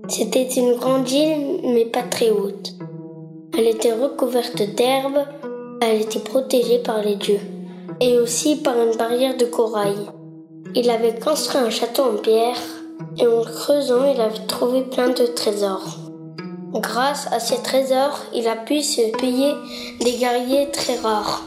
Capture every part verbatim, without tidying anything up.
C'était une grande île, mais pas très haute. Elle était recouverte d'herbe, elle était protégée par les dieux, et aussi par une barrière de corail. Il avait construit un château en pierre, et en creusant, il avait trouvé plein de trésors. Grâce à ces trésors, il a pu se payer des guerriers très rares.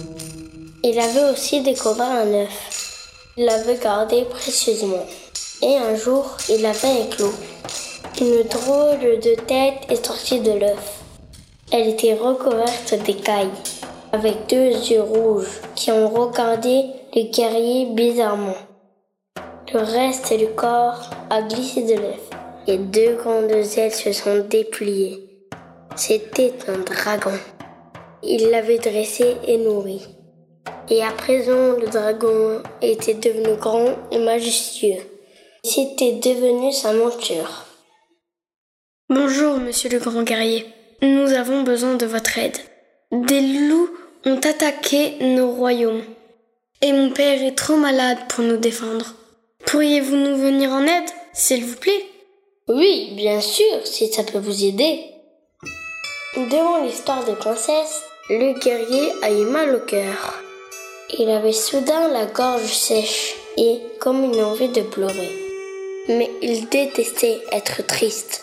Il avait aussi découvert un œuf. Il l'avait gardé précieusement. Et un jour, il avait éclos. Une drôle de tête est sortie de l'œuf. Elle était recouverte d'écailles, avec deux yeux rouges qui ont regardé le guerrier bizarrement. Le reste du corps a glissé de l'œuf et deux grandes ailes se sont dépliées. C'était un dragon. Il l'avait dressé et nourri. Et à présent, le dragon était devenu grand et majestueux. C'était devenu sa monture. Bonjour, monsieur le grand guerrier. Nous avons besoin de votre aide. Des loups ont attaqué nos royaumes. Et mon père est trop malade pour nous défendre. Pourriez-vous nous venir en aide, s'il vous plaît? Oui, bien sûr, si ça peut vous aider. Devant l'histoire des princesses, le guerrier a eu mal au cœur. Il avait soudain la gorge sèche et comme une envie de pleurer. Mais il détestait être triste.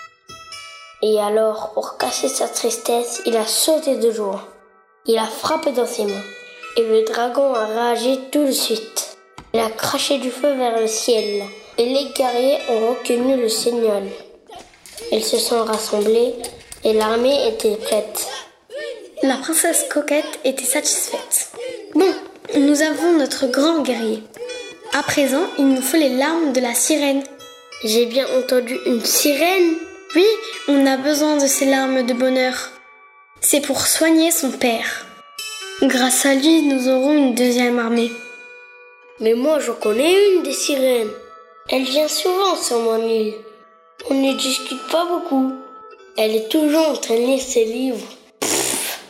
Et alors, pour cacher sa tristesse, il a sauté de joie. Il a frappé dans ses mains. Et le dragon a réagi tout de suite. Il a craché du feu vers le ciel. Et les guerriers ont reconnu le signal. Ils se sont rassemblés et l'armée était prête. La princesse Coquette était satisfaite. Bon, nous avons notre grand guerrier. À présent, il nous faut les larmes de la sirène. J'ai bien entendu une sirène? Oui, on a besoin de ces larmes de bonheur. C'est pour soigner son père. Grâce à lui, nous aurons une deuxième armée. Mais moi, je connais une des sirènes. Elle vient souvent sur mon île. On ne discute pas beaucoup. Elle est toujours en train de lire ses livres. Pfff.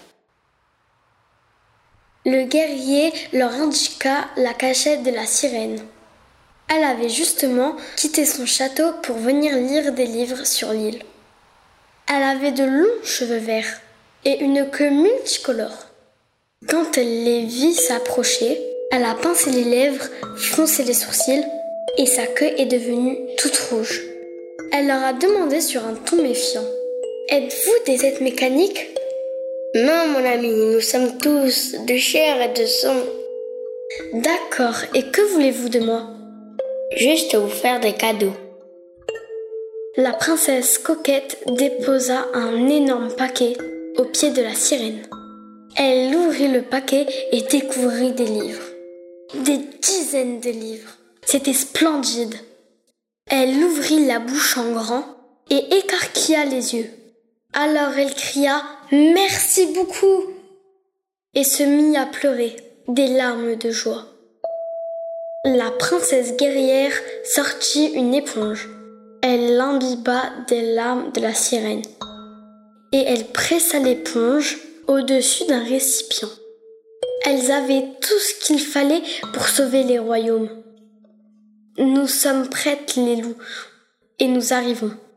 Le guerrier leur indiqua la cachette de la sirène. Elle avait justement quitté son château pour venir lire des livres sur l'île. Elle avait de longs cheveux verts et une queue multicolore. Quand elle les vit s'approcher, elle a pincé les lèvres, froncé les sourcils et sa queue est devenue toute rouge. Elle leur a demandé sur un ton méfiant. « Êtes-vous des êtres mécaniques ?» « Non, mon ami, nous sommes tous de chair et de sang. »« D'accord, et que voulez-vous de moi ?»« Juste vous faire des cadeaux. » La princesse Coquette déposa un énorme paquet au pied de la sirène. Elle ouvrit le paquet et découvrit des livres. Des dizaines de livres. C'était splendide. Elle ouvrit la bouche en grand et écarquilla les yeux. Alors elle cria « Merci beaucoup !» et se mit à pleurer, des larmes de joie. La princesse guerrière sortit une éponge. Elle l'imbiba des larmes de la sirène et elle pressa l'éponge au-dessus d'un récipient. Elles avaient tout ce qu'il fallait pour sauver les royaumes. Nous sommes prêtes, les loups, et nous arrivons.